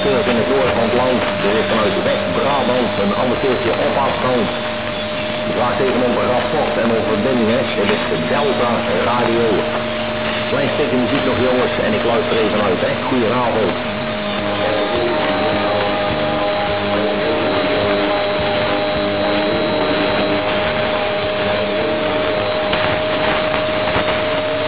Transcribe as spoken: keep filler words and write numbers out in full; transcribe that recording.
amateur in het noorden van het land. Er is vanuit West-Brabant een amateurtje op afstand. Ik vraag tegen onze rapport en onze verbindingen. Dit is de Delta Radio. Klein stukje muziek nog jongens en ik luister even uit. Hè. Goedenavond.